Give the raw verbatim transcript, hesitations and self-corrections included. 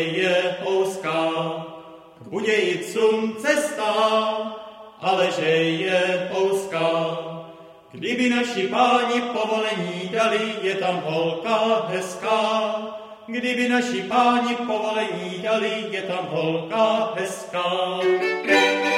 je houská, k Budějicům cesta, ale že je houská. Kdyby naši páni povolení dali, je tam holka hezká. Kdyby naši páni povolení dali, je tam holka hezká.